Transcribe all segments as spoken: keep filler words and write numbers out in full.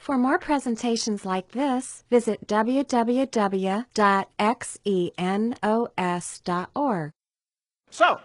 For more presentations like this, visit w w w dot xenos dot org. So,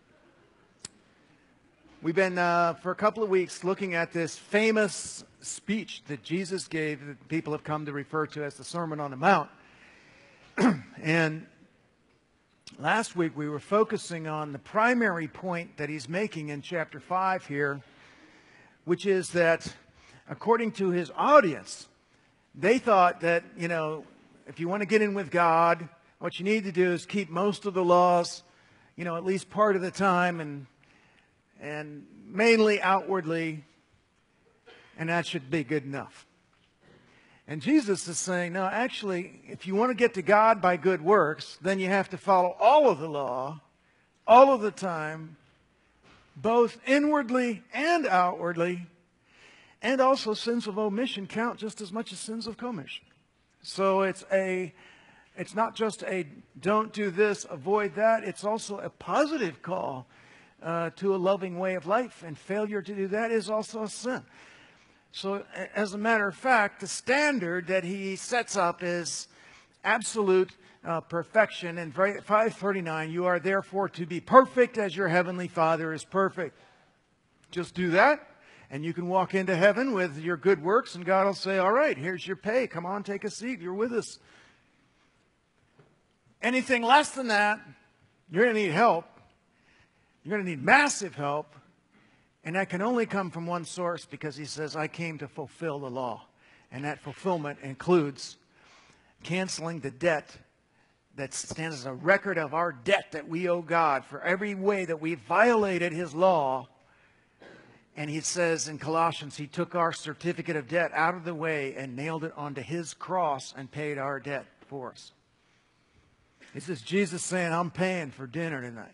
we've been, uh, for a couple of weeks, looking at this famous speech that Jesus gave that people have come to refer to as the Sermon on the Mount. And last week we were focusing on the primary point that he's making in chapter five here, which is that according to his audience, they thought that, you know, if you want to get in with God, what you need to do is keep most of the laws, you know, at least part of the time, and and mainly outwardly, and that should be good enough. And Jesus is saying, no, actually, if you want to get to God by good works, then you have to follow all of the law, all of the time, both inwardly and outwardly, and also sins of omission count just as much as sins of commission. So it's a, it's not just a don't do this, avoid that. It's also a positive call uh, to a loving way of life, and failure to do that is also a sin. So as a matter of fact, the standard that he sets up is absolute uh, perfection. In five thirty-nine, you are therefore to be perfect as your heavenly Father is perfect. Just do that, and you can walk into heaven with your good works, and God will say, all right, here's your pay. Come on, take a seat. You're with us. Anything less than that, you're going to need help. You're going to need massive help. And that can only come from one source, because he says, I came to fulfill the law. And that fulfillment includes canceling the debt that stands as a record of our debt that we owe God for every way that we violated his law. And he says in Colossians, he took our certificate of debt out of the way and nailed it onto his cross and paid our debt for us. This is Jesus saying, I'm paying for dinner tonight.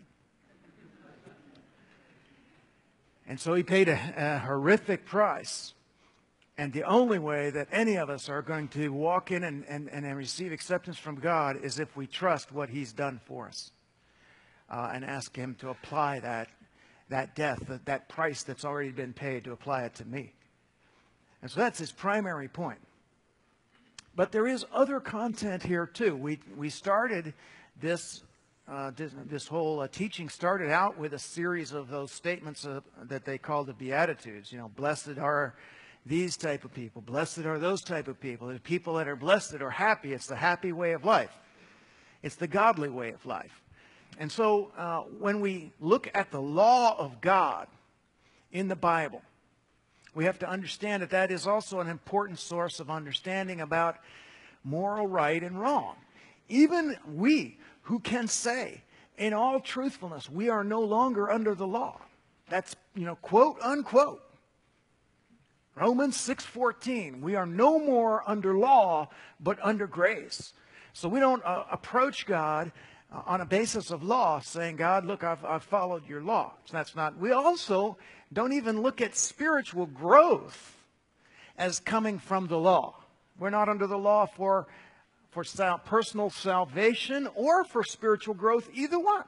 And so he paid a, a horrific price. And the only way that any of us are going to walk in and, and, and receive acceptance from God is if we trust what he's done for us. Uh, and ask him to apply that, that death, that, that price that's already been paid, to apply it to me. And so that's his primary point. But there is other content here too. We, we started this Uh, this, this whole uh, teaching started out with a series of those statements uh, that they call the Beatitudes. You know, blessed are these type of people. Blessed are those type of people. The people that are blessed are happy. It's the happy way of life. It's the godly way of life. And so uh, when we look at the law of God in the Bible, we have to understand that that is also an important source of understanding about moral right and wrong. Even we who can say, in all truthfulness, we are no longer under the law. That's, you know, quote, unquote. Romans six fourteen, we are no more under law, but under grace. So we don't uh, approach God uh, on a basis of law, saying, God, look, I've, I've followed your law. So that's not, we also don't even look at spiritual growth as coming from the law. We're not under the law for for sal- personal salvation or for spiritual growth, either one.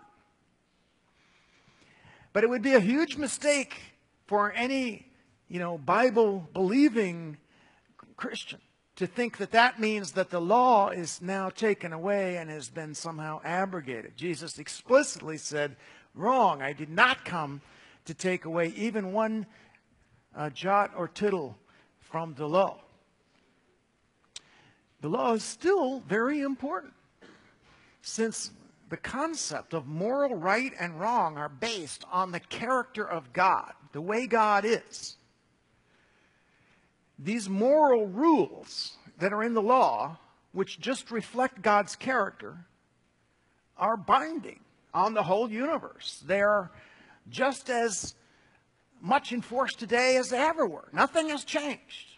But it would be a huge mistake for any, you know, Bible-believing Christian to think that that means that the law is now taken away and has been somehow abrogated. Jesus explicitly said, wrong, I did not come to take away even one uh, jot or tittle from the law. The law is still very important, since the concept of moral right and wrong are based on the character of God, the way God is. These moral rules that are in the law, which just reflect God's character, are binding on the whole universe. They are just as much enforced today as they ever were. Nothing has changed.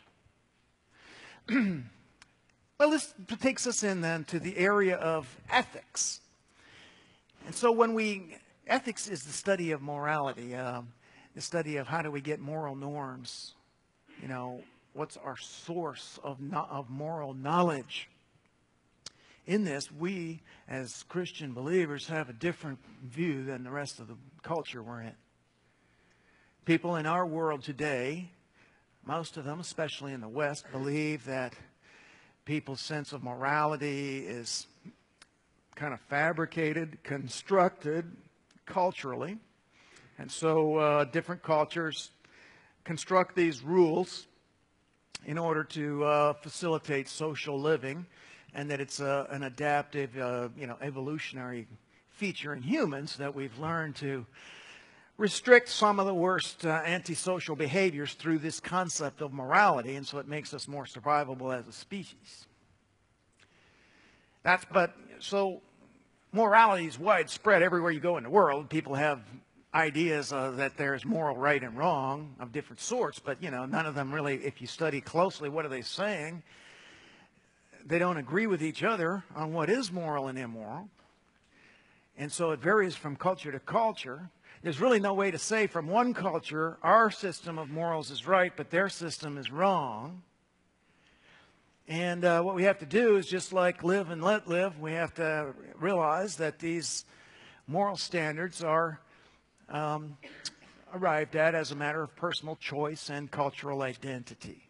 Well, this takes us in then to the area of ethics. And so when we, ethics is the study of morality, um, the study of how do we get moral norms, you know, what's our source of, no, of moral knowledge. In this, we as Christian believers have a different view than the rest of the culture we're in. People in our world today most of them, especially in the West, believe that people's sense of morality is kind of fabricated, constructed culturally. And so uh, different cultures construct these rules in order to uh, facilitate social living, and that it's uh, an adaptive, uh, you know, evolutionary feature in humans that we've learned to restrict some of the worst uh, antisocial behaviors through this concept of morality, and so it makes us more survivable as a species. That's, but, so morality is widespread everywhere you go in the world. People have ideas uh, that there's moral right and wrong of different sorts, but, you know, none of them really, if you study closely, what are they saying? They don't agree with each other on what is moral and immoral. And so it varies from culture to culture. There's really no way to say from one culture, our system of morals is right, but their system is wrong. And uh, what we have to do is just like live and let live. We have to realize that these moral standards are um, arrived at as a matter of personal choice and cultural identity.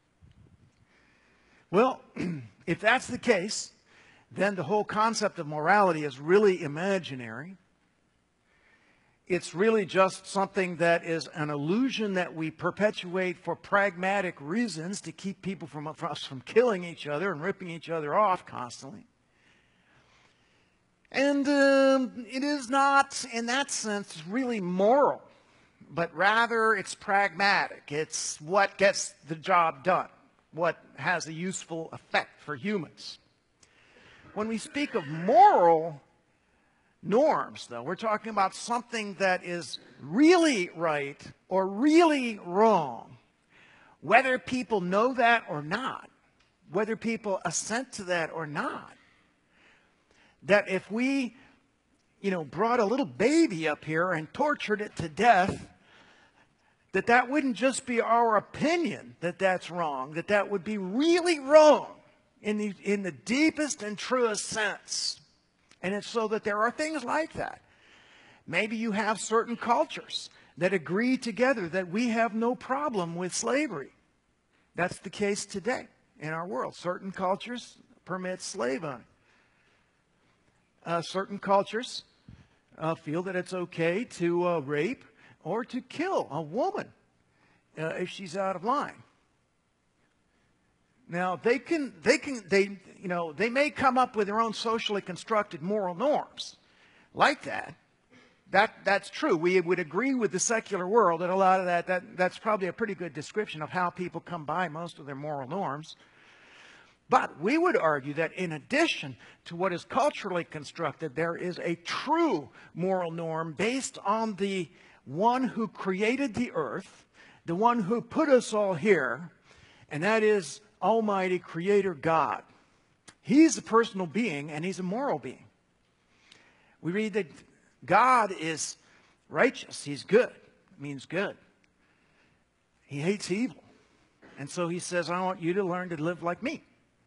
Well, if that's the case, then the whole concept of morality is really imaginary. It's really just something that is an illusion that we perpetuate for pragmatic reasons to keep people from us from killing each other and ripping each other off constantly. And um, it is not, in that sense, really moral, but rather it's pragmatic. It's what gets the job done, what has a useful effect for humans. When we speak of moral norms, though, we're talking about something that is really right or really wrong, whether people know that or not, whether people assent to that or not. That if we, you know, brought a little baby up here and tortured it to death, that that wouldn't just be our opinion that that's wrong, that that would be really wrong in the, in the deepest and truest sense. And it's so that there are things like that. Maybe you have certain cultures that agree together that we have no problem with slavery. That's the case today in our world. Certain cultures permit slave owning. Uh, certain cultures uh, feel that it's okay to uh, rape or to kill a woman uh, if she's out of line. Now they can, they can, they, you know, they may come up with their own socially constructed moral norms like that. That that's true. We would agree with the secular world that a lot of that, that that's probably a pretty good description of how people come by most of their moral norms. But we would argue that in addition to what is culturally constructed, there is a true moral norm based on the one who created the earth, the one who put us all here, and that is Almighty Creator God. He's a personal being and He's a moral being. We read that God is righteous. He's good. It means good. He hates evil. And so He says, I want you to learn to live like me.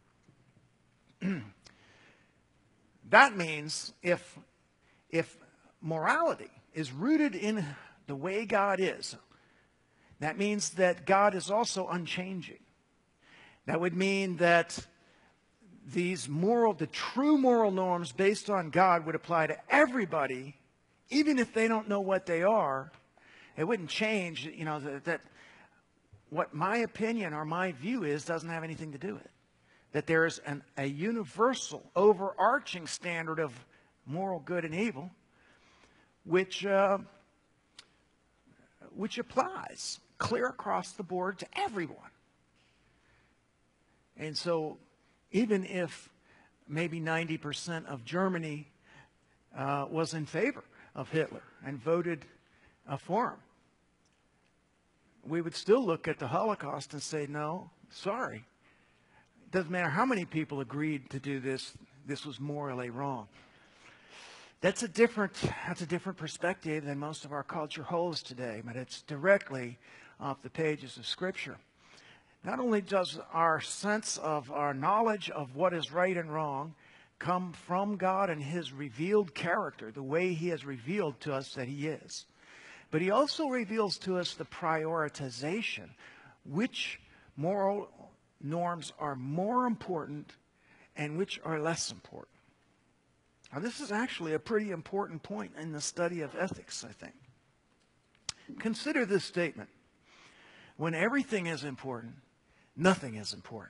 That means if, if morality is rooted in the way God is, that means that God is also unchanging. That would mean that these moral, the true moral norms based on God would apply to everybody, even if they don't know what they are. It wouldn't change, you know, that, that what my opinion or my view is doesn't have anything to do with it. That there is an, a universal, overarching standard of moral good and evil, which, uh, which applies clear across the board to everyone. And so even if maybe ninety percent of Germany uh, was in favor of Hitler and voted uh, for him, we would still look at the Holocaust and say, no, sorry. It doesn't matter how many people agreed to do this, this was morally wrong. That's a different, that's a different perspective than most of our culture holds today, but it's directly off the pages of Scripture. Not only does our sense of our knowledge of what is right and wrong come from God and His revealed character, the way He has revealed to us that He is, but He also reveals to us the prioritization which moral norms are more important and which are less important. Now, this is actually a pretty important point in the study of ethics, I think. Consider this statement. When everything is important, nothing is important.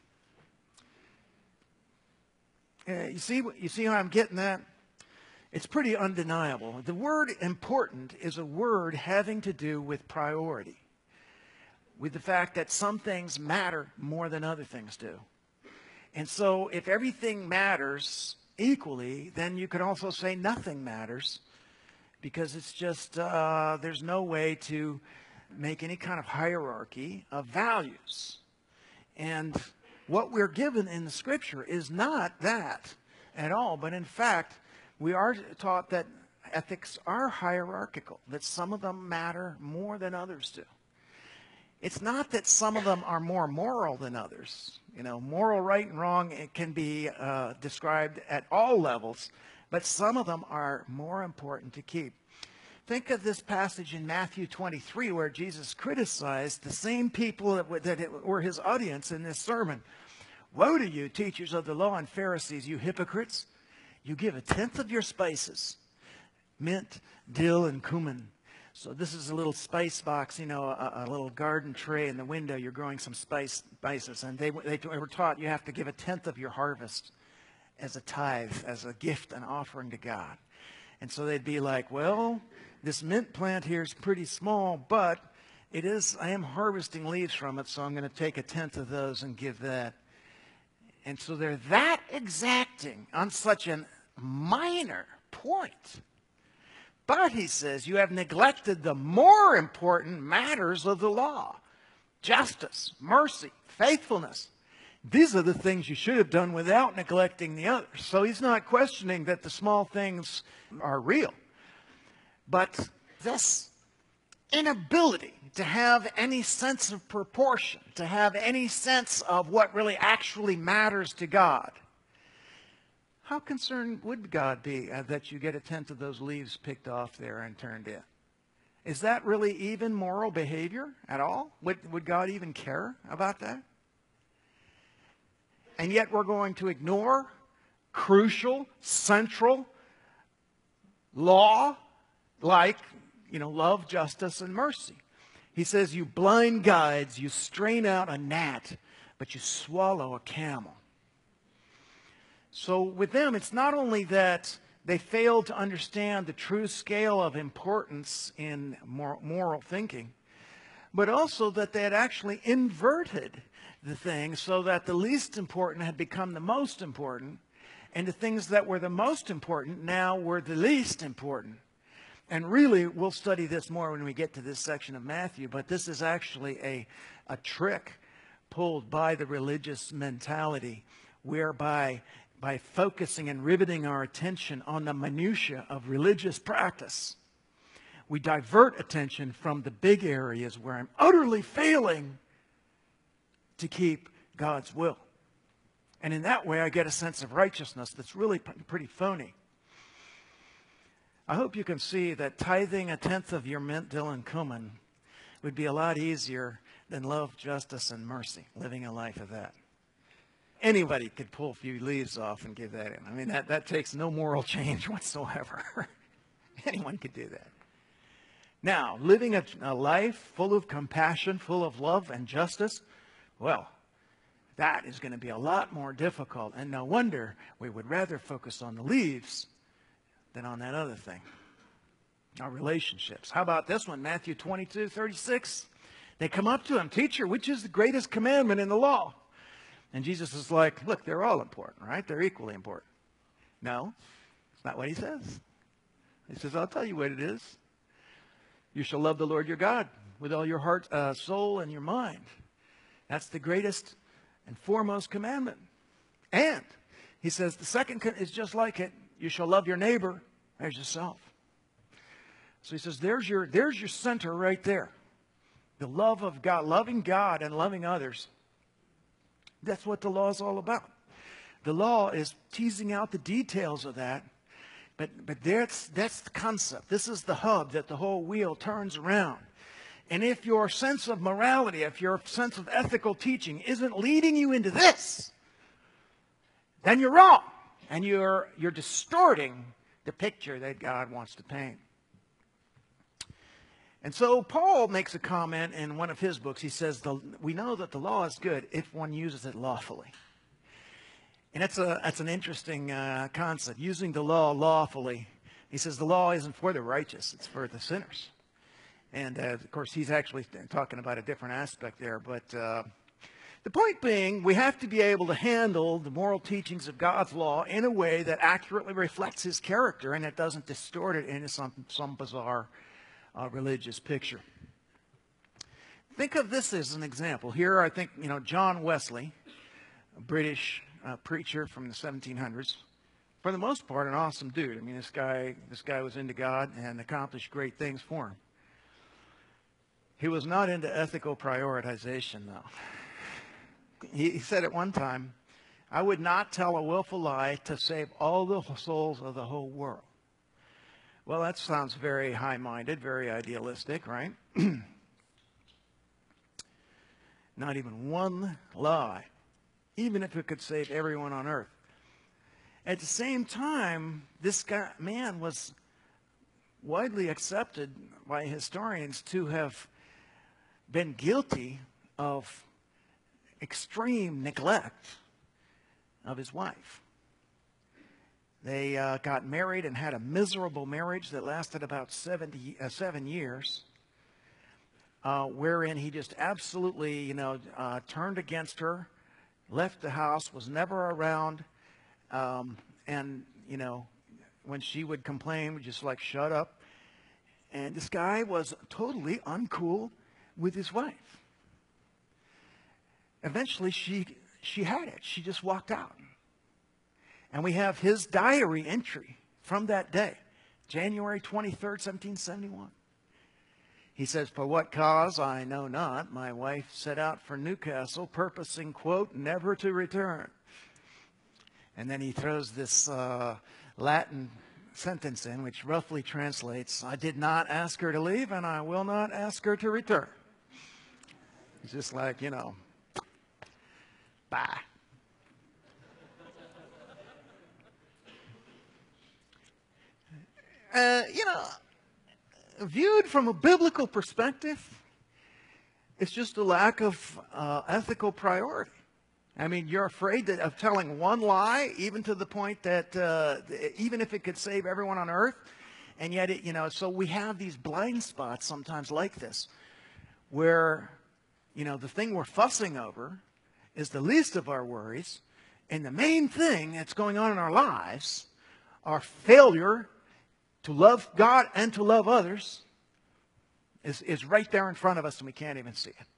Uh, you see, you see how I'm getting that? It's pretty undeniable. The word important is a word having to do with priority, with the fact that some things matter more than other things do. And so if everything matters equally, then you could also say nothing matters, because it's just, uh, there's no way to make any kind of hierarchy of values. And what we're given in the Scripture is not that at all, but in fact, we are taught that ethics are hierarchical, that some of them matter more than others do. It's not that some of them are more moral than others. You know, moral right and wrong, it can be uh, described at all levels, but some of them are more important to keep. Think of this passage in Matthew twenty-three where Jesus criticized the same people that, that were his audience in this sermon. Woe to you, teachers of the law and Pharisees, you hypocrites! You give a tenth of your spices, mint, dill, and cumin. So this is a little spice box, you know, a, a little garden tray in the window. You're growing some spice, spices. And they, they were taught you have to give a tenth of your harvest as a tithe, as a gift, an offering to God. And so they'd be like, well, this mint plant here is pretty small, but it is, I am harvesting leaves from it, so I'm going to take a tenth of those and give that. And so they're that exacting on such a minor point. But, he says, you have neglected the more important matters of the law. Justice, mercy, faithfulness. These are the things you should have done without neglecting the others. So he's not questioning that the small things are real. But this inability to have any sense of proportion, to have any sense of what really actually matters to God, how concerned would God be uh, that you get a tenth of those leaves picked off there and turned in? Is that really even moral behavior at all? Would, would God even care about that? And yet we're going to ignore crucial, central law like, you know, love, justice, and mercy. He says, you blind guides, you strain out a gnat, but you swallow a camel. So with them, it's not only that they failed to understand the true scale of importance in mor- moral thinking, but also that they had actually inverted the thing so that the least important had become the most important, and the things that were the most important now were the least important. And really, we'll study this more when we get to this section of Matthew, but this is actually a, a trick pulled by the religious mentality, whereby by focusing and riveting our attention on the minutia of religious practice, we divert attention from the big areas where I'm utterly failing to keep God's will. And in that way, I get a sense of righteousness that's really pretty phony. I hope you can see that tithing a tenth of your mint, dill, and cumin would be a lot easier than love, justice, and mercy, living a life of that. Anybody could pull a few leaves off and give that in. I mean, that, that takes no moral change whatsoever. Anyone could do that. Now, living a, a life full of compassion, full of love and justice, well, that is going to be a lot more difficult. And no wonder we would rather focus on the leaves than on that other thing, our relationships. How about this one, Matthew twenty-two, thirty-six? They come up to him, teacher, which is the greatest commandment in the law? And Jesus is like, look, they're all important, right? They're equally important. No, it's not what he says. He says, I'll tell you what it is. You shall love the Lord your God with all your heart, uh, soul, and your mind. That's the greatest and foremost commandment. And he says the second is just like it. You shall love your neighbor as yourself. So he says, there's your, there's your center right there. The love of God, loving God and loving others. That's what the law is all about. The law is teasing out the details of that. But, but that's, that's the concept. This is the hub that the whole wheel turns around. And if your sense of morality, if your sense of ethical teaching isn't leading you into this, then you're wrong. And you're, you're distorting the picture that God wants to paint. And so Paul makes a comment in one of his books. He says, the, we know that the law is good if one uses it lawfully. And that's, a, that's an interesting uh, concept, using the law lawfully. He says the law isn't for the righteous, it's for the sinners. And, uh, of course, he's actually talking about a different aspect there. But uh, the point being, we have to be able to handle the moral teachings of God's law in a way that accurately reflects his character and that doesn't distort it into some, some bizarre uh, religious picture. Think of this as an example. Here, I think, you know, John Wesley, a British uh, preacher from the seventeen hundreds, for the most part, an awesome dude. I mean, this guy, this guy was into God and accomplished great things for him. He was not into ethical prioritization, though. He, he said at one time, I would not tell a willful lie to save all the souls of the whole world. Well, that sounds very high-minded, very idealistic, right? Not even one lie, even if it could save everyone on earth. At the same time, this guy, man was widely accepted by historians to have been guilty of extreme neglect of his wife. They uh, got married and had a miserable marriage that lasted about seventy, uh, seven years, uh, wherein he just absolutely, you know, uh, turned against her, left the house, was never around, um, and, you know, when she would complain, would just like, shut up. And this guy was totally uncool with his wife. Eventually, she she had it. She just walked out. And we have his diary entry from that day, January twenty-third, seventeen seventy-one. He says, for what cause, I know not. My wife set out for Newcastle, purposing, quote, never to return. And then he throws this uh, Latin sentence in, which roughly translates, I did not ask her to leave, and I will not ask her to return. It's just like, you know, bye. Uh, you know, viewed from a biblical perspective, it's just a lack of uh, ethical priority. I mean, you're afraid that, of telling one lie, even to the point that uh, even if it could save everyone on earth, and yet, it, you know, so we have these blind spots sometimes like this, where, you know, the thing we're fussing over is the least of our worries, and the main thing that's going on in our lives, our failure to love God and to love others, is, is right there in front of us and we can't even see it.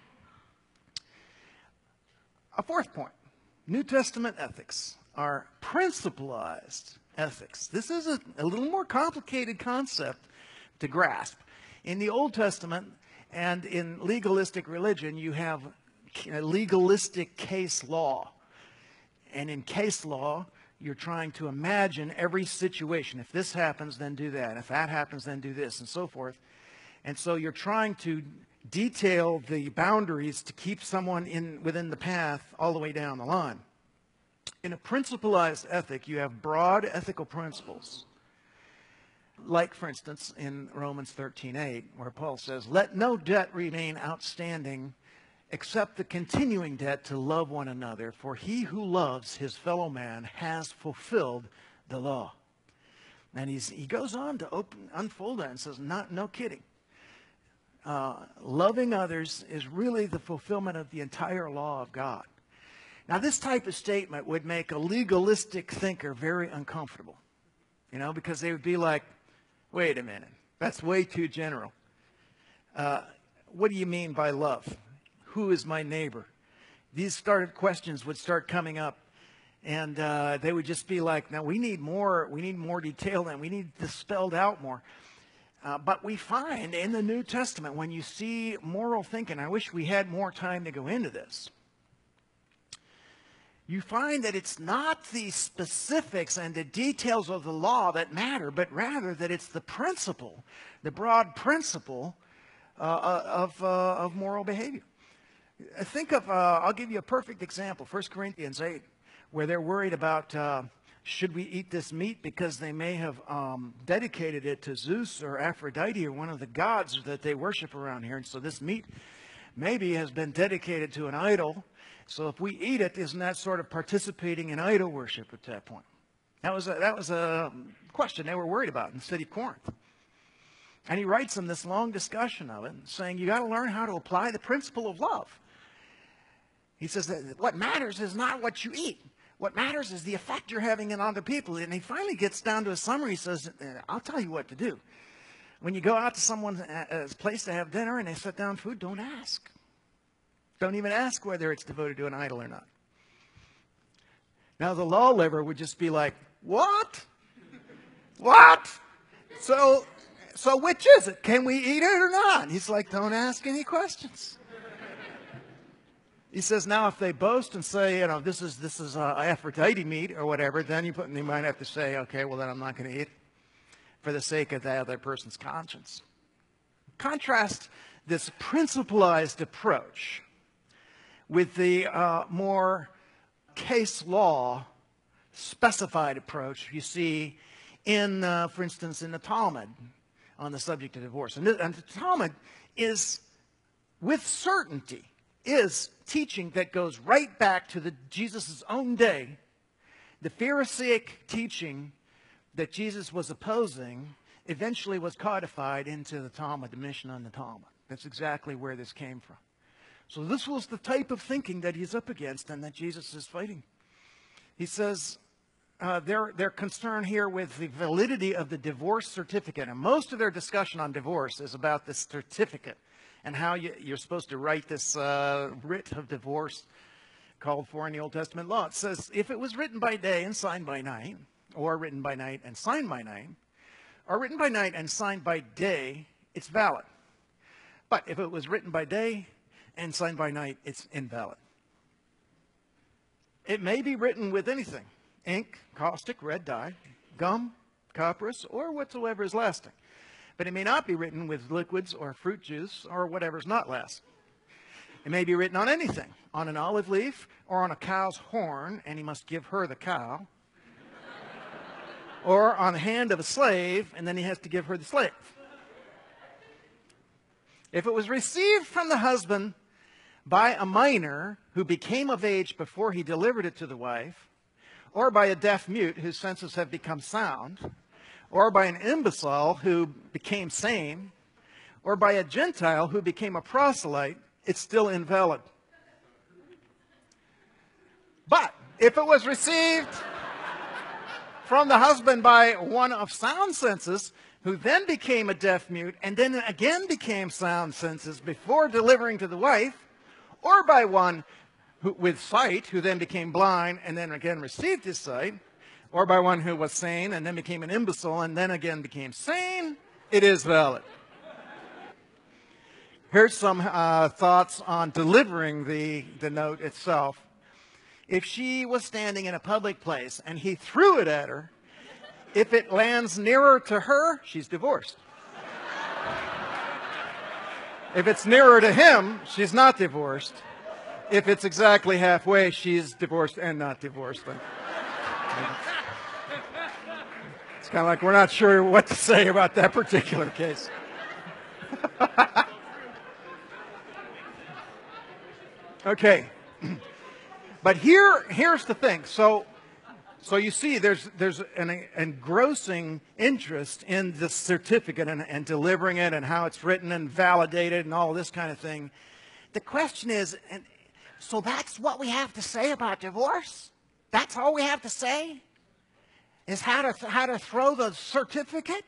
A fourth point, New Testament ethics are principalized ethics. This is a, a little more complicated concept to grasp. In the Old Testament and in legalistic religion, you have a legalistic case law. And in case law, you're trying to imagine every situation. If this happens, then do that. If that happens, then do this, and so forth. And so you're trying to detail the boundaries to keep someone in within the path all the way down the line. In a principalized ethic, you have broad ethical principles. Like, for instance, in Romans thirteen eight, where Paul says, let no debt remain outstanding except the continuing debt to love one another, for he who loves his fellow man has fulfilled the law. And he's, he goes on to open, unfold that and says, not, no kidding. Uh, loving others is really the fulfillment of the entire law of God. Now, this type of statement would make a legalistic thinker very uncomfortable, you know, because they would be like, wait a minute, that's way too general. Uh, what do you mean by love? Who is my neighbor? These started questions would start coming up, and uh, they would just be like, now we need more, we need more detail, and we need this spelled out more. Uh, but we find in the New Testament, when you see moral thinking, I wish we had more time to go into this, you find that it's not the specifics and the details of the law that matter, but rather that it's the principle, the broad principle uh, of, uh, of moral behavior. Think of, uh, I'll give you a perfect example, First Corinthians eight, where they're worried about uh, should we eat this meat because they may have um, dedicated it to Zeus or Aphrodite or one of the gods that they worship around here. And so this meat maybe has been dedicated to an idol. So if we eat it, isn't that sort of participating in idol worship at that point? That was a, that was a question they were worried about in the city of Corinth. And he writes them this long discussion of it, saying you got to learn how to apply the principle of love. He says that what matters is not what you eat. What matters is the effect you're having on other people. And he finally gets down to a summary. He says, I'll tell you what to do. When you go out to someone's place to have dinner and they set down food, don't ask. Don't even ask whether it's devoted to an idol or not. Now, the law liver would just be like, what? What? So, so which is it? Can we eat it or not? He's like, don't ask any questions. He says, now, if they boast and say, you know, this is this is uh, Aphrodite meat or whatever, then you, put, you might have to say, okay, well, then I'm not going to eat it for the sake of that other person's conscience. Contrast this principalized approach with the uh, more case law specified approach you see in, uh, for instance, in the Talmud on the subject of divorce. And, and the Talmud is, with certainty, is teaching that goes right back to the Jesus' own day. The Pharisaic teaching that Jesus was opposing eventually was codified into the Talmud, the Mishnah and the Talmud. That's exactly where this came from. So this was the type of thinking that he's up against and that Jesus is fighting. He says uh, they're, they're concerned here with the validity of the divorce certificate. And most of their discussion on divorce is about this certificate and how you, you're supposed to write this uh, writ of divorce called for in the Old Testament law. It says, if it was written by day and signed by night, or written by night and signed by night, or written by night and signed by day, it's valid. But if it was written by day and signed by night, it's invalid. It may be written with anything, ink, caustic, red dye, gum, copperas, or whatsoever is lasting. But it may not be written with liquids or fruit juice or whatever's not lasting. It may be written on anything, on an olive leaf or on a cow's horn, and he must give her the cow, or on the hand of a slave, and then he has to give her the slave. If it was received from the husband by a minor who became of age before he delivered it to the wife, or by a deaf mute whose senses have become sound, or by an imbecile who became sane, or by a Gentile who became a proselyte, it's still invalid. But if it was received from the husband by one of sound senses, who then became a deaf mute, and then again became sound senses before delivering to the wife, or by one who, with sight, who then became blind, and then again received his sight, or by one who was sane and then became an imbecile and then again became sane, it is valid. Here's some uh, thoughts on delivering the, the note itself. If she was standing in a public place and he threw it at her, if it lands nearer to her, she's divorced. If it's nearer to him, she's not divorced. If it's exactly halfway, she's divorced and not divorced. It's kind of like we're not sure what to say about that particular case. Okay. But here, here's the thing. So, so you see, there's there's an engrossing interest in the certificate and, and delivering it and how it's written and validated and all this kind of thing. The question is, and so that's what we have to say about divorce? That's all we have to say? Is how to how to throw the certificate?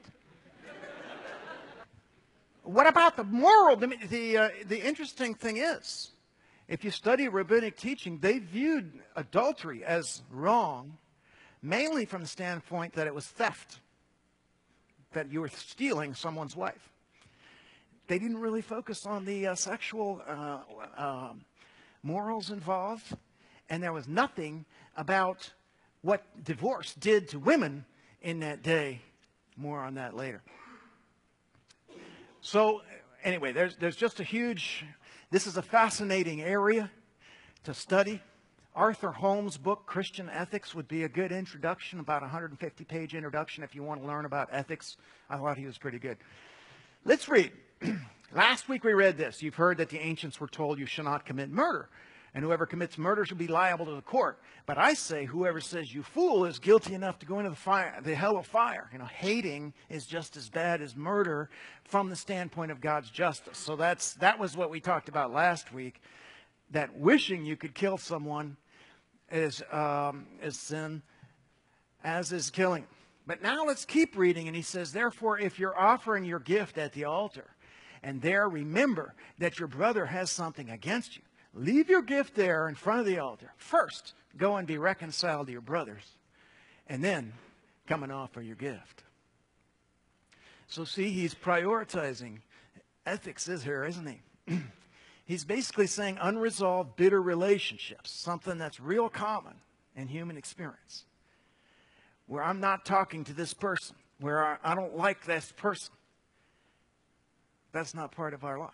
What about the moral? The the, uh, the interesting thing is, if you study rabbinic teaching, they viewed adultery as wrong, mainly from the standpoint that it was theft, that you were stealing someone's wife. They didn't really focus on the uh, sexual uh, uh, morals involved, and there was nothing about what divorce did to women in that day. More on that later. So, anyway, there's, there's just a huge, this is a fascinating area to study. Arthur Holmes' book, Christian Ethics, would be a good introduction, about a one hundred fifty page introduction if you want to learn about ethics. I thought he was pretty good. Let's read. Last week we read this. You've heard that the ancients were told you shall not commit murder, and whoever commits murder shall be liable to the court. But I say, whoever says you fool is guilty enough to go into the fire, the hell of fire. You know, hating is just as bad as murder from the standpoint of God's justice. So that's that was what we talked about last week, that wishing you could kill someone is, um, is sin, as is killing. But now let's keep reading, and he says, therefore, if you're offering your gift at the altar, and there remember that your brother has something against you, leave your gift there in front of the altar. First, go and be reconciled to your brothers, and then come and offer your gift. So see, he's prioritizing ethics is here, isn't he? He's basically saying unresolved, bitter relationships, something that's real common in human experience, where I'm not talking to this person, where I, I don't like this person. That's not part of our life.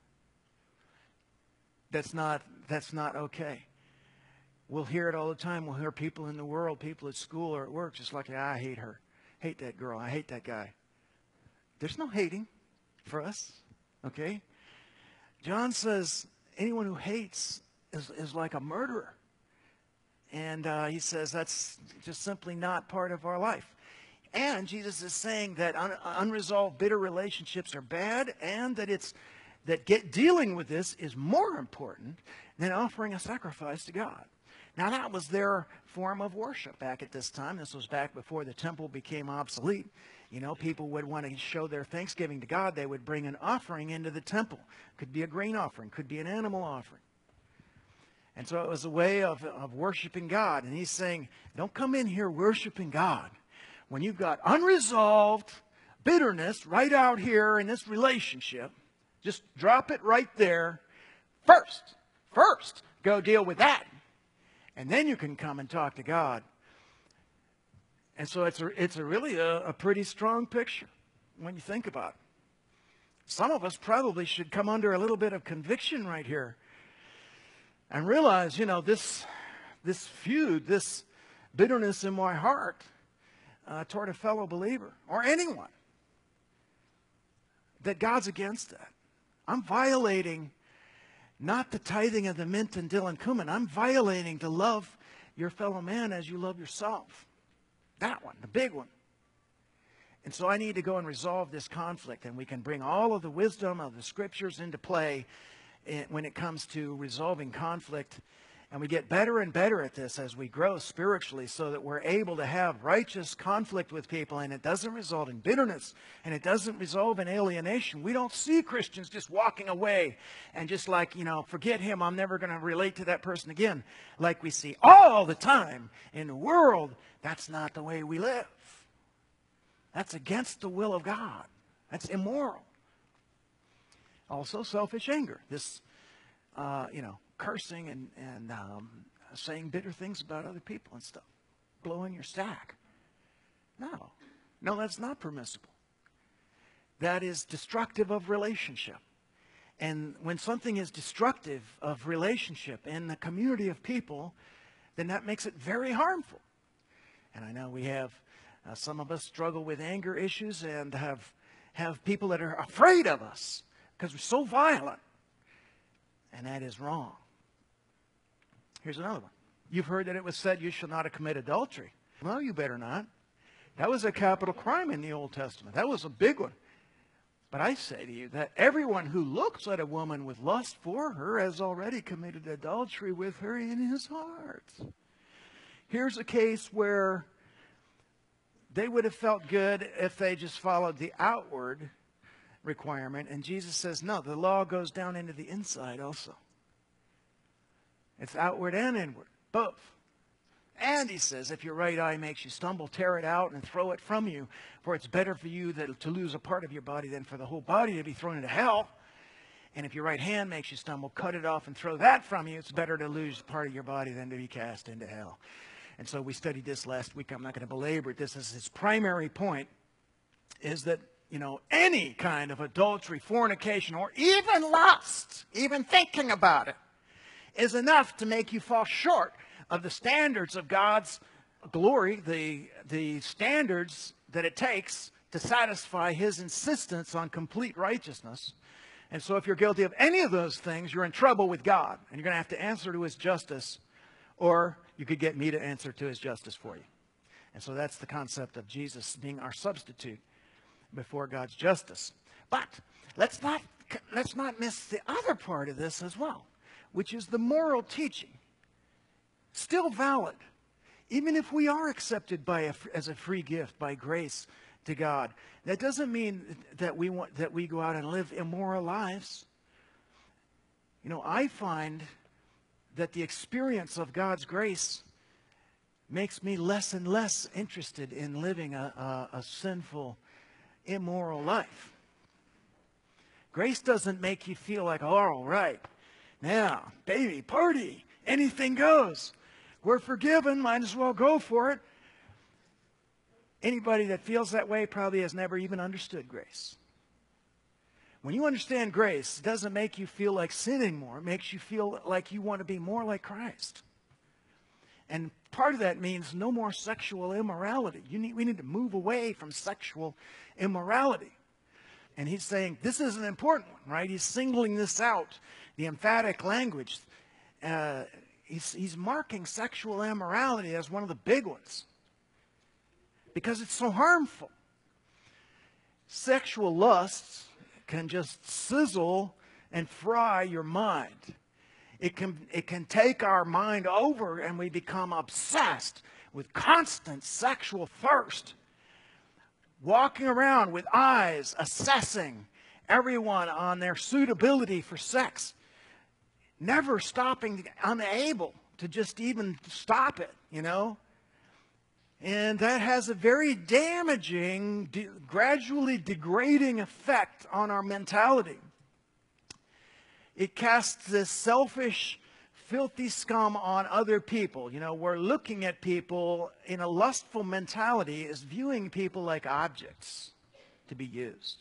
That's not, that's not okay. We'll hear it all the time. We'll hear people in the world, people at school or at work, just like, yeah, I hate her. Hate that girl. I hate that guy. There's no hating for us, okay? John says anyone who hates is, is like a murderer. And uh, he says that's just simply not part of our life. And Jesus is saying that un unresolved, bitter relationships are bad, and that it's that get dealing with this is more important than offering a sacrifice to God. Now, that was their form of worship back at this time. This was back before the temple became obsolete. You know, people would want to show their thanksgiving to God. They would bring an offering into the temple. Could be a grain offering, could be an animal offering. And so it was a way of, of worshiping God. And he's saying, don't come in here worshiping God when you've got unresolved bitterness right out here in this relationship. Just drop it right there. First, first, go deal with that. And then you can come and talk to God. And so it's a, it's a really a, a pretty strong picture when you think about it. Some of us probably should come under a little bit of conviction right here and realize, you know, this, this feud, this bitterness in my heart uh, toward a fellow believer or anyone, that God's against that. I'm violating not the tithing of the mint and dill and cumin. I'm violating to love your fellow man as you love yourself. That one, the big one. And so I need to go and resolve this conflict, and we can bring all of the wisdom of the Scriptures into play when it comes to resolving conflict. And we get better and better at this as we grow spiritually, so that we're able to have righteous conflict with people, and it doesn't result in bitterness, and it doesn't result in alienation. We don't see Christians just walking away and just like, you know, forget him, I'm never going to relate to that person again, like we see all the time in the world. That's not the way we live. That's against the will of God. That's immoral. Also, selfish anger. This, uh, you know, cursing and, and um, saying bitter things about other people and stuff. Blowing your stack. No. No, that's not permissible. That is destructive of relationship. And when something is destructive of relationship in the community of people, then that makes it very harmful. And I know we have, uh, some of us struggle with anger issues and have, have people that are afraid of us because we're so violent. And that is wrong. Here's another one. You've heard that it was said you shall not commit adultery. Well, you better not. That was a capital crime in the Old Testament. That was a big one. But I say to you that everyone who looks at a woman with lust for her has already committed adultery with her in his heart. Here's a case where they would have felt good if they just followed the outward requirement. And Jesus says, no, the law goes down into the inside also. It's outward and inward, both. And he says, if your right eye makes you stumble, tear it out and throw it from you. For it's better for you that, to lose a part of your body than for the whole body to be thrown into hell. And if your right hand makes you stumble, cut it off and throw that from you. It's better to lose part of your body than to be cast into hell. And so we studied this last week. I'm not going to belabor it. This is his primary point, is that, you know, any kind of adultery, fornication, or even lust, even thinking about it, is enough to make you fall short of the standards of God's glory, the, the standards that it takes to satisfy his insistence on complete righteousness. And so if you're guilty of any of those things, you're in trouble with God, and you're going to have to answer to his justice, or you could get me to answer to his justice for you. And so that's the concept of Jesus being our substitute before God's justice. But let's not, let's not miss the other part of this as well, which is the moral teaching. Still valid, even if we are accepted by a, as a free gift by grace to God. That doesn't mean that we want that we go out and live immoral lives. You know, I find that the experience of God's grace makes me less and less interested in living a, a, a sinful, immoral life. Grace doesn't make you feel like, oh, all right, now, baby, party, anything goes. We're forgiven, might as well go for it. Anybody that feels that way probably has never even understood grace. When you understand grace, it doesn't make you feel like sinning more. It makes you feel like you want to be more like Christ. And part of that means no more sexual immorality. You need, we need to move away from sexual immorality. And he's saying this is an important one, right? He's singling this out, the emphatic language. Uh, he's, he's marking sexual immorality as one of the big ones because it's so harmful. Sexual lusts can just sizzle and fry your mind. It can, it can take our mind over and we become obsessed with constant sexual thirst. Walking around with eyes assessing everyone on their suitability for sex. Never stopping, unable to just even stop it, you know. And that has a very damaging, de- gradually degrading effect on our mentality. It casts this selfish, filthy scum on other people. You know, we're looking at people in a lustful mentality is viewing people like objects to be used.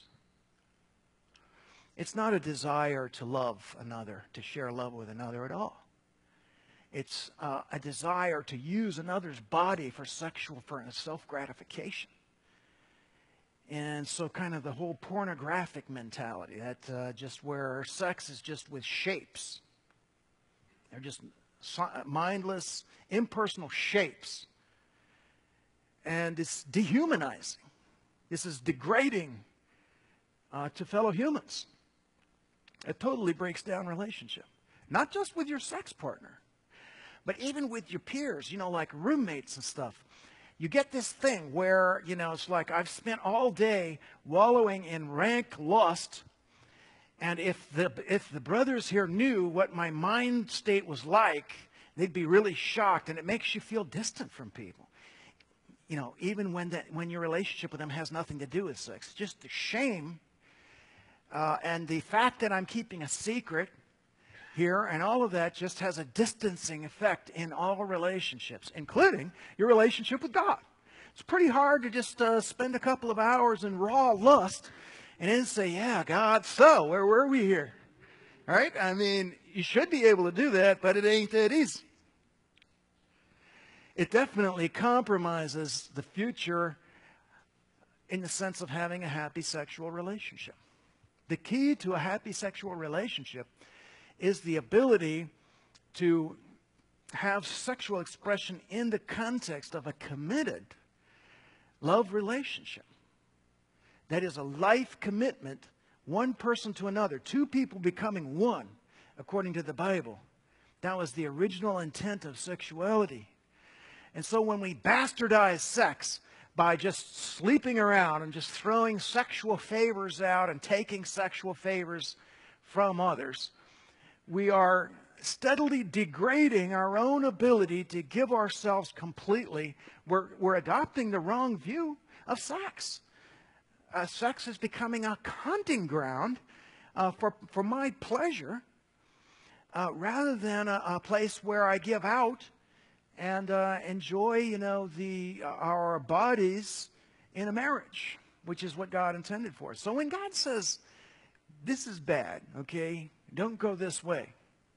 It's not a desire to love another, to share love with another at all. It's uh, a desire to use another's body for sexual, for self-gratification. And so kind of the whole pornographic mentality, that uh, just where sex is just with shapes. They're just mindless, impersonal shapes. And it's dehumanizing. This is degrading uh, to fellow humans. It totally breaks down relationship. Not just with your sex partner, but even with your peers, you know, like roommates and stuff. You get this thing where, you know, it's like I've spent all day wallowing in rank lust, and if the, if the brothers here knew what my mind state was like, they'd be really shocked, and it makes you feel distant from people. You know, even when, that, when your relationship with them has nothing to do with sex. Just the shame uh, and the fact that I'm keeping a secret here, and all of that just has a distancing effect in all relationships, including your relationship with God. It's pretty hard to just uh, spend a couple of hours in raw lust and then say, yeah, God, so where were we here? All right? I mean, you should be able to do that, but it ain't that easy. It definitely compromises the future in the sense of having a happy sexual relationship. The key to a happy sexual relationship is the ability to have sexual expression in the context of a committed love relationship. That is a life commitment, one person to another, two people becoming one, according to the Bible. That was the original intent of sexuality. And so when we bastardize sex by just sleeping around and just throwing sexual favors out and taking sexual favors from others, we are steadily degrading our own ability to give ourselves completely. We're, we're adopting the wrong view of sex. Uh, sex is becoming a hunting ground uh, for, for my pleasure uh, rather than a, a place where I give out and uh, enjoy, you know, the, uh, our bodies in a marriage. which is what God intended for us. So when God says, this is bad, okay, don't go this way,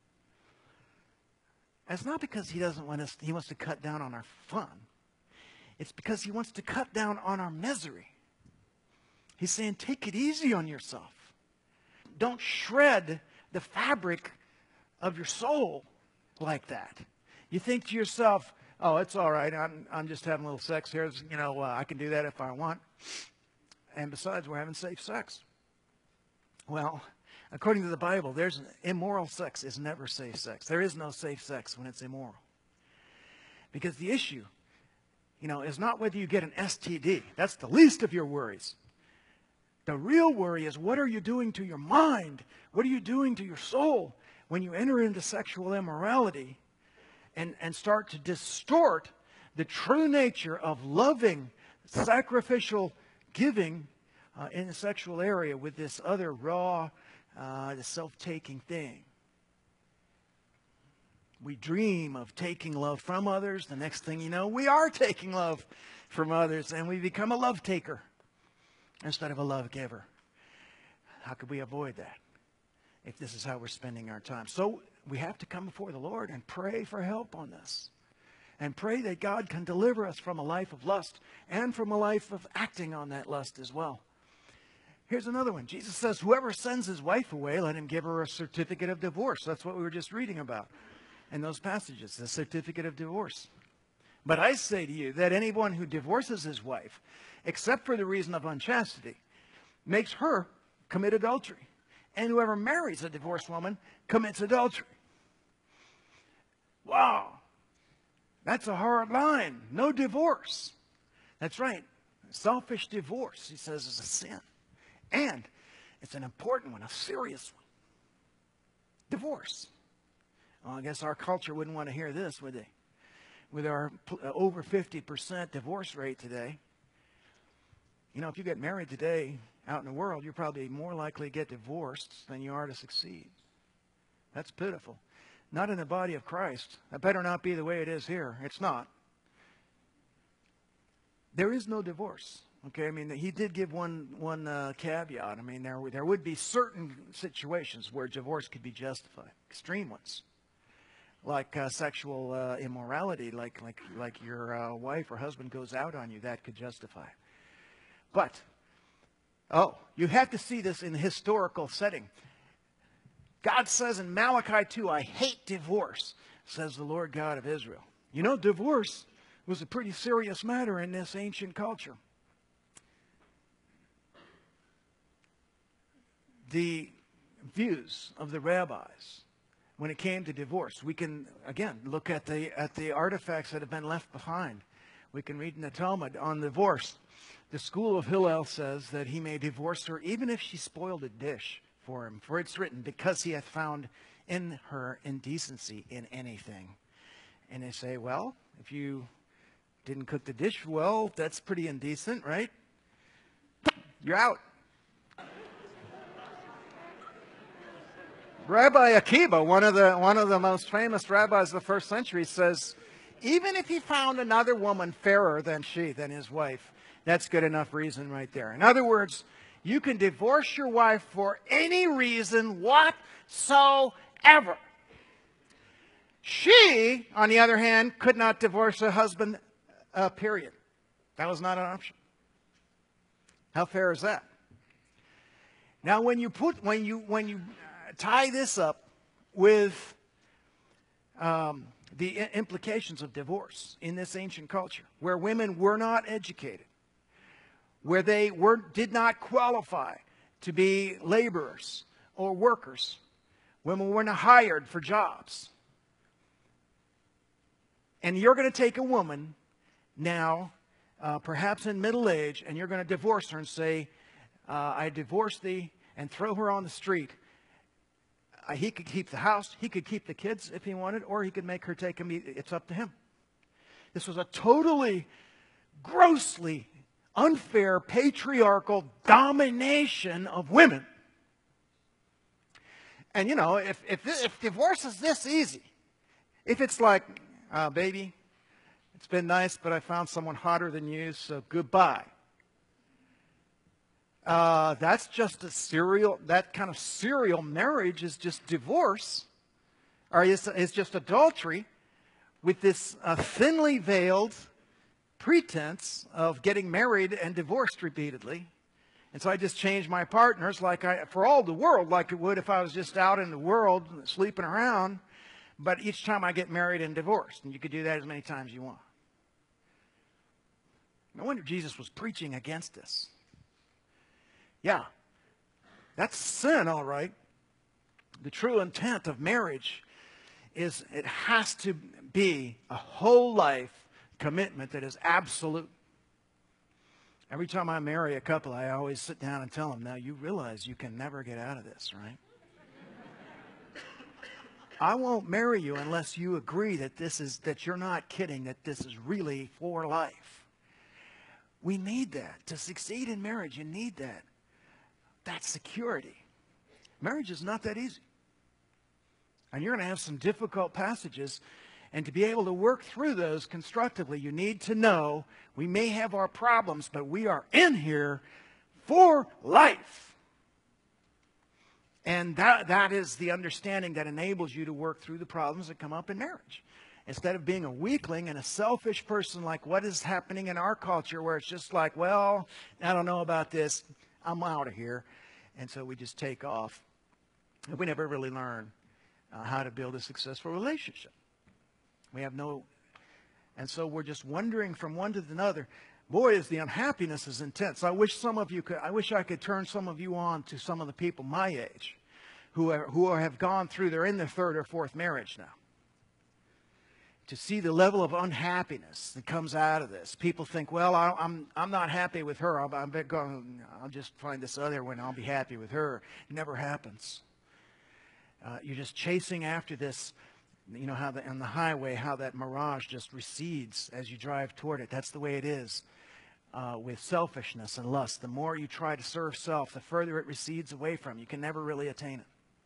it's not because he doesn't want us, he wants to cut down on our fun. It's because he wants to cut down on our misery. He's saying, take it easy on yourself. Don't shred the fabric of your soul like that. You think to yourself, oh, it's all right. I'm, I'm just having a little sex here. You know, uh, I can do that if I want. And besides, we're having safe sex. Well, according to the Bible, there's immoral sex is never safe sex. There is no safe sex when it's immoral. Because the issue, you know, is not whether you get an S T D. That's the least of your worries. The real worry is, what are you doing to your mind? What are you doing to your soul when you enter into sexual immorality and, and start to distort the true nature of loving, sacrificial giving uh, in the sexual area with this other raw, uh, the self-taking thing? We dream of taking love from others. The next thing you know, we are taking love from others, and we become a love taker instead of a love giver. How could we avoid that if this is how we're spending our time? So we have to come before the Lord and pray for help on this. And pray that God can deliver us from a life of lust and from a life of acting on that lust as well. Here's another one. Jesus says, whoever sends his wife away, let him give her a certificate of divorce. That's what we were just reading about in those passages, the certificate of divorce. But I say to you that anyone who divorces his wife, except for the reason of unchastity, makes her commit adultery. And whoever marries a divorced woman commits adultery. Wow. That's a hard line. No divorce. That's right. Selfish divorce, he says, is a sin. And it's an important one, a serious one. Divorce. Well, I guess our culture wouldn't want to hear this, would they? With our over fifty percent divorce rate today. You know, if you get married today out in the world, you're probably more likely to get divorced than you are to succeed. That's pitiful. Not in the body of Christ. That better not be the way it is here. It's not. There is no divorce. Okay, I mean, he did give one one uh, caveat. I mean, there there would be certain situations where divorce could be justified, extreme ones, like uh, sexual uh, immorality, like like like your uh, wife or husband goes out on you. That could justify. But oh, you have to see this in a historical setting. God says in Malachi two, I hate divorce, says the Lord God of Israel. You know, divorce was a pretty serious matter in this ancient culture. The views of the rabbis when it came to divorce, we can, again, look at the, at the artifacts that have been left behind. We can read in the Talmud on divorce. The school of Hillel says that he may divorce her even if she spoiled a dish for him. For it's written, because he hath found in her indecency in anything. And they say, well, if you didn't cook the dish well, that's pretty indecent, right? You're out. Rabbi Akiva, one of the one of the most famous rabbis of the first century, says, even if he found another woman fairer than she, than his wife, that's good enough reason right there. In other words, you can divorce your wife for any reason whatsoever. She, on the other hand, could not divorce her husband, uh, period. That was not an option. How fair is that? Now, when you put, when you, when you tie this up with um, the implications of divorce in this ancient culture, where women were not educated, where they were, did not qualify to be laborers or workers, women were not hired for jobs. And you're going to take a woman now, uh, perhaps in middle age, and you're going to divorce her and say, uh, I divorce thee, and throw her on the street. Uh, he could keep the house, he could keep the kids if he wanted, or he could make her take him. It's up to him. This was a totally, grossly unfair, patriarchal domination of women. And you know, if, if, if divorce is this easy, if it's like, uh, baby, it's been nice, but I found someone hotter than you, so goodbye. uh, that's just a serial, that kind of serial marriage is just divorce, or is, is just adultery with this uh, thinly veiled pretense of getting married and divorced repeatedly. And so I just changed my partners like I, for all the world, like it would if I was just out in the world sleeping around. But each time I get married and divorced, and you could do that as many times as you want. No wonder Jesus was preaching against this. Yeah, that's sin, all right. The true intent of marriage is it has to be a whole life commitment that is absolute. Every time I marry a couple, I always sit down and tell them, now you realize you can never get out of this, right? I won't marry you unless you agree that this is, that you're not kidding, that this is really for life. We need that. To succeed in marriage, you need that. That's security. Marriage is not that easy. And you're going to have some difficult passages. And to be able to work through those constructively, you need to know we may have our problems, but we are in here for life. And that, that is the understanding that enables you to work through the problems that come up in marriage. Instead of being a weakling and a selfish person like what is happening in our culture, where it's just like, well, I don't know about this, I'm out of here. And so we just take off. And we never really learn uh, how to build a successful relationship. We have no, and so we're just wandering from one to another. Boy, is the unhappiness is intense. I wish some of you could, I wish I could turn some of you on to some of the people my age who are, who are, have gone through, they're in their third or fourth marriage now. To see the level of unhappiness that comes out of this. People think, well, I, I'm, I'm not happy with her. I'll, I'm going, I'll just find this other one. I'll be happy with her. It never happens. Uh, you're just chasing after this. You know how the, on the highway, how that mirage just recedes as you drive toward it. That's the way it is uh, with selfishness and lust. The more you try to serve self, the further it recedes away from you. You can never really attain it.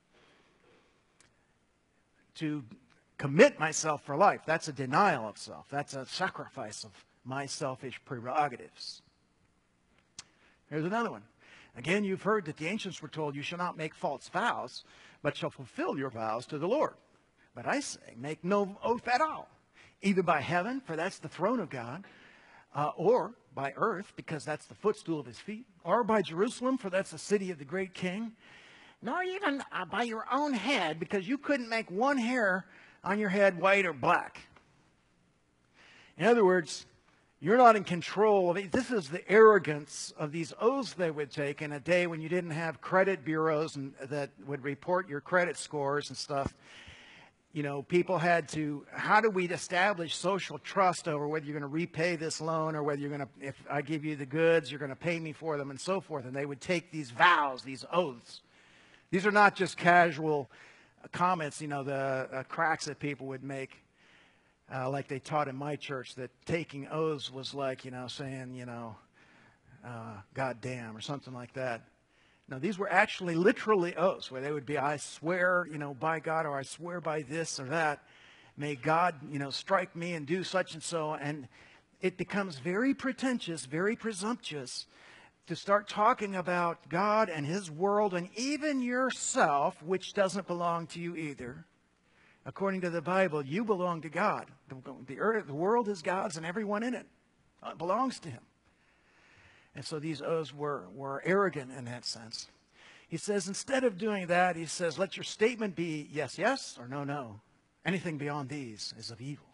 To commit myself for life, that's a denial of self. That's a sacrifice of my selfish prerogatives. Here's another one. Again, you've heard that the ancients were told you shall not make false vows, but shall fulfill your vows to the Lord. But I say, make no oath at all, either by heaven, for that's the throne of God, uh, or by earth, because that's the footstool of his feet, or by Jerusalem, for that's the city of the great king, nor even uh, by your own head, because you couldn't make one hair on your head white or black. In other words, you're not in control of it. This is the arrogance of these oaths they would take in a day when you didn't have credit bureaus and, that would report your credit scores and stuff. You know, people had to, how do we establish social trust over whether you're going to repay this loan or whether you're going to, if I give you the goods, you're going to pay me for them and so forth. And they would take these vows, these oaths. These are not just casual comments, you know, the uh, cracks that people would make, uh, like they taught in my church, that taking oaths was like, you know, saying, you know, uh, God damn or something like that. Now, these were actually literally oaths where they would be, I swear, you know, by God, or I swear by this or that. May God, you know, strike me and do such and so. And it becomes very pretentious, very presumptuous to start talking about God and his world and even yourself, which doesn't belong to you either. According to the Bible, you belong to God. The, the, earth, the world is God's and everyone in it. It belongs to him. And so these oaths were, were arrogant in that sense. He says, instead of doing that, he says, let your statement be yes, yes, or no, no. Anything beyond these is of evil.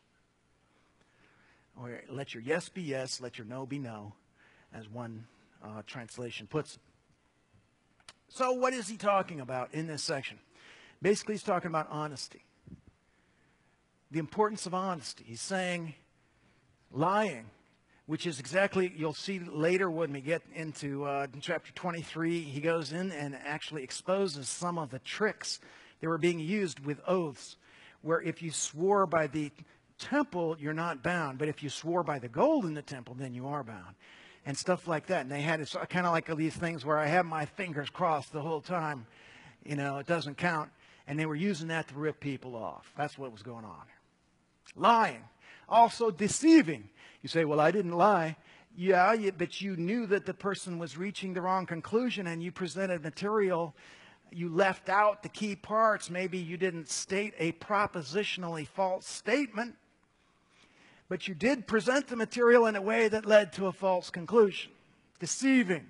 Or let your yes be yes, let your no be no, as one uh, translation puts it. So what is he talking about in this section? Basically, he's talking about honesty. The importance of honesty. He's saying lying, which is exactly, you'll see later when we get into uh, chapter twenty-three, he goes in and actually exposes some of the tricks that were being used with oaths, where if you swore by the temple, you're not bound, but if you swore by the gold in the temple, then you are bound, and stuff like that. And they had, it's kind of like these things where I have my fingers crossed the whole time, you know, it doesn't count, and they were using that to rip people off. That's what was going on. Lying. Also deceiving. You say, well, I didn't lie. Yeah, you, but you knew that the person was reaching the wrong conclusion, and you presented material. You left out the key parts. Maybe you didn't state a propositionally false statement, but you did present the material in a way that led to a false conclusion. Deceiving.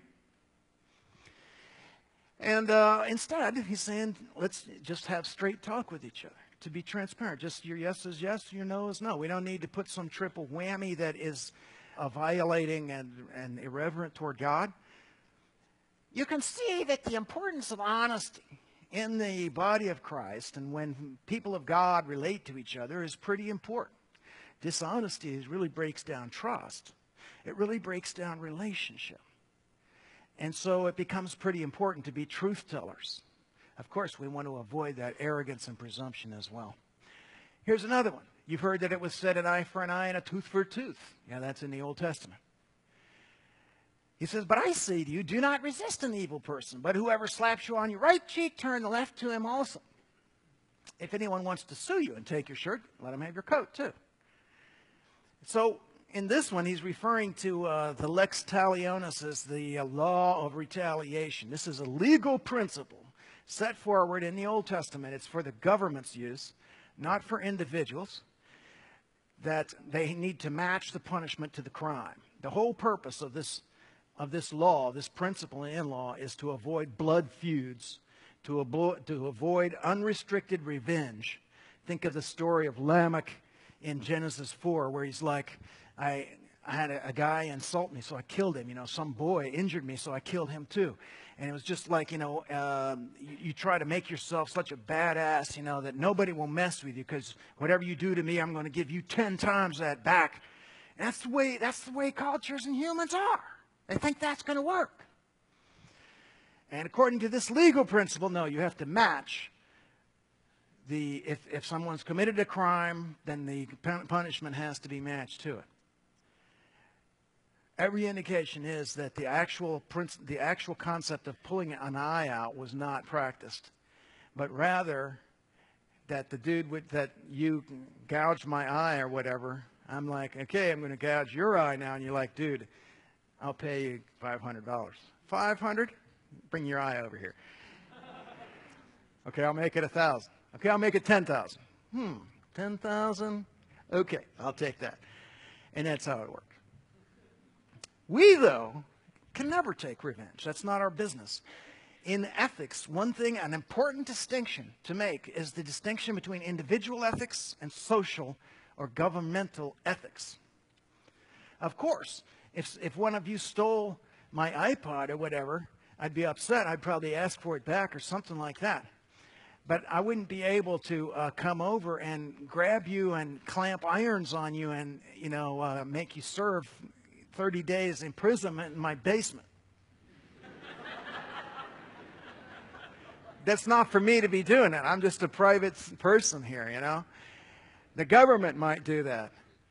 And uh, instead, he's saying, let's just have straight talk with each other. To be transparent. Just your yes is yes, your no is no. We don't need to put some triple whammy that is uh, violating and, and irreverent toward God. You can see that the importance of honesty in the body of Christ and when people of God relate to each other is pretty important. Dishonesty really breaks down trust. It really breaks down relationship. And so it becomes pretty important to be truth tellers. Of course, we want to avoid that arrogance and presumption as well. Here's another one. You've heard that it was said an eye for an eye and a tooth for a tooth. Yeah, that's in the Old Testament. He says, but I say to you, do not resist an evil person, but whoever slaps you on your right cheek, turn the left to him also. If anyone wants to sue you and take your shirt, let him have your coat too. So in this one, he's referring to uh, the lex talionis as the uh, law of retaliation. This is a legal principle set forward in the Old Testament. It's for the government's use, not for individuals, that they need to match the punishment to the crime. The whole purpose of this, of this law, this principle in law, is to avoid blood feuds, to, avo- to avoid unrestricted revenge. Think of the story of Lamech in Genesis four, where he's like, I, I had a, a guy insult me, so I killed him. You know, some boy injured me, so I killed him too. And it was just like, you know, um, you, you try to make yourself such a badass, you know, that nobody will mess with you because whatever you do to me, I'm going to give you ten times that back. And that's the way, that's the way cultures and humans are. They think that's going to work. And according to this legal principle, no, you have to match the, if, if someone's committed a crime, then the punishment has to be matched to it. Every indication is that the actual the actual concept of pulling an eye out was not practiced, but rather that the dude would, that you gouged my eye or whatever. I'm like, okay, I'm going to gouge your eye now, and you're like, dude, I'll pay you five hundred dollars. Five hundred? Bring your eye over here. Okay, I'll make it a thousand. Okay, I'll make it ten thousand. Hmm, ten thousand. Okay, I'll take that, and that's how it works. We, though, can never take revenge. That's not our business. In ethics, one thing, an important distinction to make is the distinction between individual ethics and social or governmental ethics. Of course, if, if one of you stole my iPod or whatever, I'd be upset. I'd probably ask for it back or something like that. But I wouldn't be able to uh, come over and grab you and clamp irons on you and, you know, uh, make you serve thirty days imprisonment in my basement. That's not for me to be doing it. I'm just a private person here, you know. The government might do that.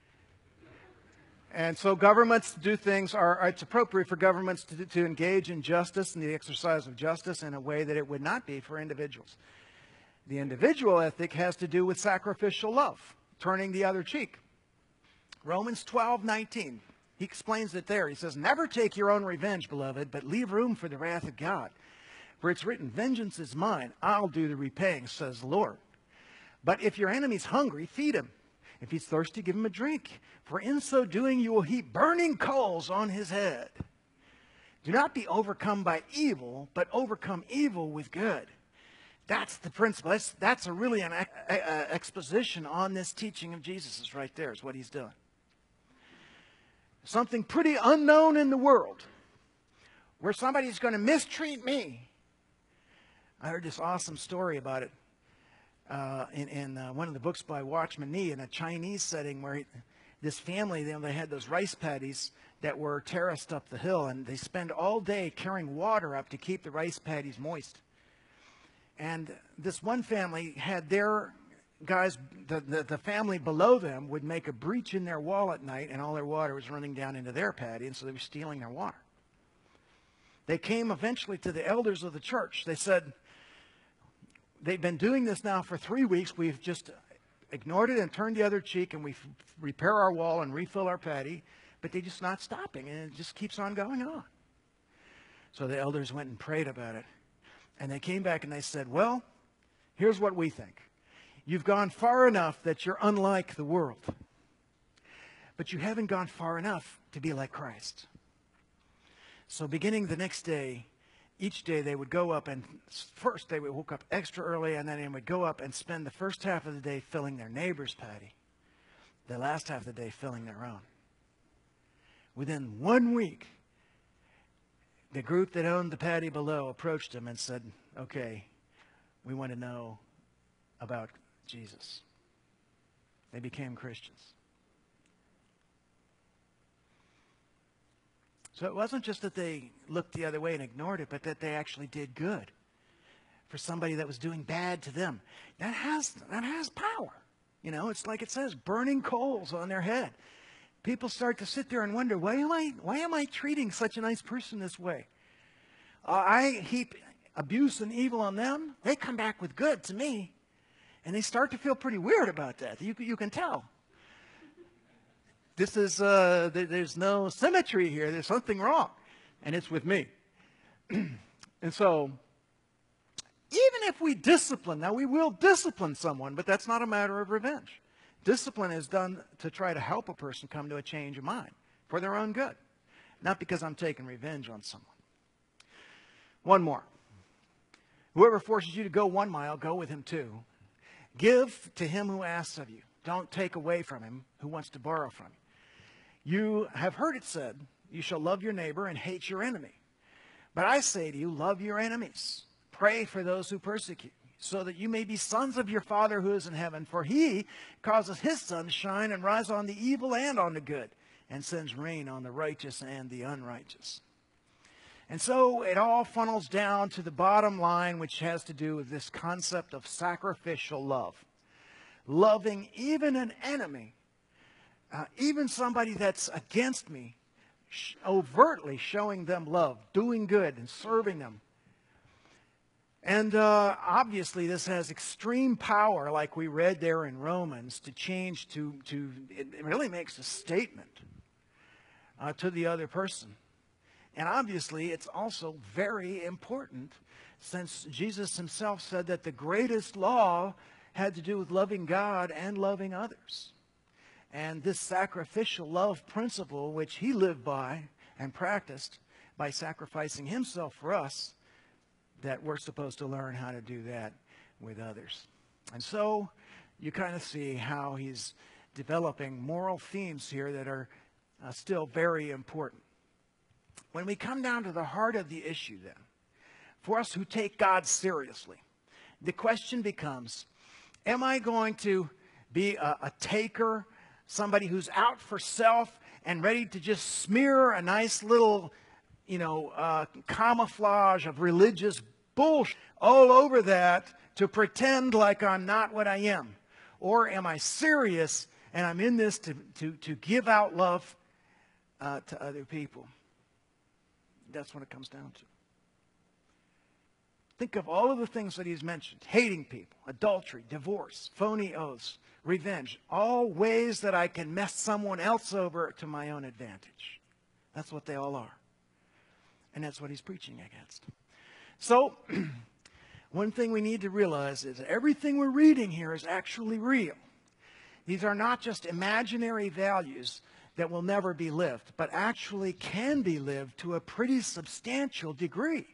And so governments do things, are, it's appropriate for governments to, to engage in justice and the exercise of justice in a way that it would not be for individuals. The individual ethic has to do with sacrificial love, turning the other cheek. Romans twelve nineteen. He explains it there. He says, never take your own revenge, beloved, but leave room for the wrath of God. For it's written, vengeance is mine. I'll do the repaying, says the Lord. But if your enemy's hungry, feed him. If he's thirsty, give him a drink. For in so doing, you will heap burning coals on his head. Do not be overcome by evil, but overcome evil with good. That's the principle. That's, that's a really an a, a, exposition on this teaching of Jesus is right there, is what he's doing. Something pretty unknown in the world, where somebody's going to mistreat me. I heard this awesome story about it uh, in, in uh, one of the books by Watchman Nee in a Chinese setting where he, this family, they, they had those rice paddies that were terraced up the hill, and they spend all day carrying water up to keep the rice paddies moist. And this one family had their guys, the, the, the family below them would make a breach in their wall at night, and all their water was running down into their paddy, and so they were stealing their water. They came eventually to the elders of the church. They said, they've been doing this now for three weeks. We've just ignored it and turned the other cheek, and we repair our wall and refill our paddy. but they're just not stopping, and it just keeps on going on. So the elders went and prayed about it. And they came back and they said, well, here's what we think. You've gone far enough that you're unlike the world. But you haven't gone far enough to be like Christ. So beginning the next day, each day they would go up, and first they would woke up extra early, and then they would go up and spend the first half of the day filling their neighbor's patty, the last half of the day filling their own. Within one week, the group that owned the patty below approached them and said, okay, we want to know about Jesus. They became Christians. So it wasn't just that they looked the other way and ignored it, but that they actually did good for somebody that was doing bad to them. That has, that has power. You know, it's like it says, burning coals on their head. People start to sit there and wonder, why am I, why am I treating such a nice person this way? Uh, I heap abuse and evil on them. They come back with good to me. And they start to feel pretty weird about that. You, you can tell. This is, uh, there, there's no symmetry here. There's something wrong. And it's with me. And so, even if we discipline, now we will discipline someone, but that's not a matter of revenge. Discipline is done to try to help a person come to a change of mind for their own good, not because I'm taking revenge on someone. One more. Whoever forces you to go one mile, go with him two. Give to him who asks of you. Don't take away from him who wants to borrow from you. You have heard it said, you shall love your neighbor and hate your enemy. But I say to you, love your enemies. Pray for those who persecute you, so that you may be sons of your Father who is in heaven. For he causes his sun to shine and rise on the evil and on the good, and sends rain on the righteous and the unrighteous. And so it all funnels down to the bottom line, which has to do with this concept of sacrificial love. Loving even an enemy, uh, even somebody that's against me, sh- overtly showing them love, doing good and serving them. And uh, obviously this has extreme power, like we read there in Romans, to change to, to it really makes a statement uh, to the other person. And obviously it's also very important, since Jesus himself said that the greatest law had to do with loving God and loving others. And this sacrificial love principle, which he lived by and practiced by sacrificing himself for us, that we're supposed to learn how to do that with others. And so you kind of see how he's developing moral themes here that are uh, still very important. When we come down to the heart of the issue then, for us who take God seriously, the question becomes, am I going to be a, a taker, somebody who's out for self and ready to just smear a nice little you know, uh, camouflage of religious bullshit all over that to pretend like I'm not what I am? Or am I serious and I'm in this to, to, to give out love uh, to other people? That's what it comes down to. Think of all of the things that he's mentioned. Hating people, adultery, divorce, phony oaths, revenge. All ways that I can mess someone else over to my own advantage. That's what they all are. And that's what he's preaching against. So, one thing we need to realize is that everything we're reading here is actually real. These are not just imaginary values that will never be lived, but actually can be lived to a pretty substantial degree.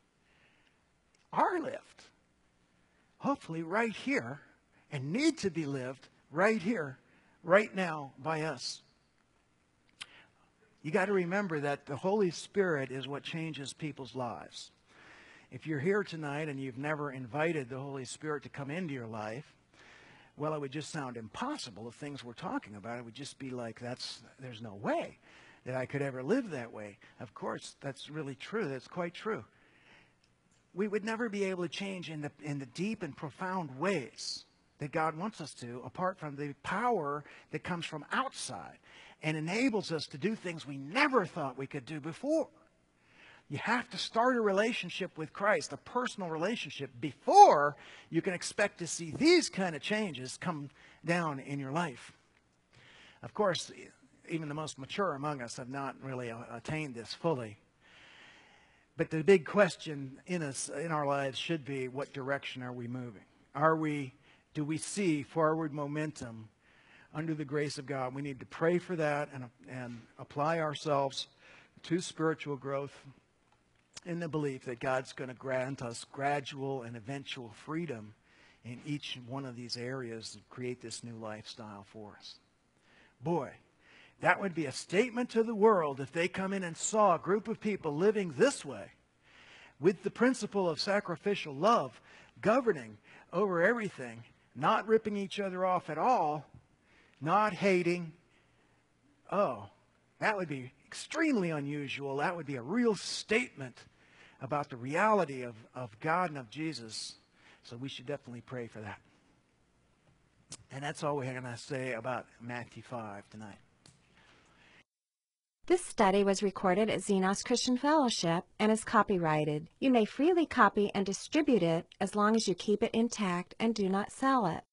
Are lived, hopefully right here, and need to be lived right here, right now by us. You got to remember that the Holy Spirit is what changes people's lives. If you're here tonight and you've never invited the Holy Spirit to come into your life, well, it would just sound impossible. The things we're talking about, it would just be like, that's, there's no way that I could ever live that way. Of course, that's really true. That's quite true. We would never be able to change in the, in the deep and profound ways that God wants us to, apart from the power that comes from outside and enables us to do things we never thought we could do before. You have to start a relationship with Christ, a personal relationship, before you can expect to see these kind of changes come down in your life. Of course, even the most mature among us have not really uh, attained this fully. But the big question in us, in our lives, should be, what direction are we moving? Are we, do we see forward momentum under the grace of God? We need to pray for that and, and apply ourselves to spiritual growth in the belief that God's going to grant us gradual and eventual freedom in each one of these areas and create this new lifestyle for us. Boy, that would be a statement to the world if they come in and saw a group of people living this way, with the principle of sacrificial love governing over everything, not ripping each other off at all, not hating. Oh, that would be extremely unusual. That would be a real statement about the reality of, of God and of Jesus. So we should definitely pray for that. And that's all we're going to say about Matthew five tonight. This study was recorded at Xenos Christian Fellowship and is copyrighted. You may freely copy and distribute it as long as you keep it intact and do not sell it.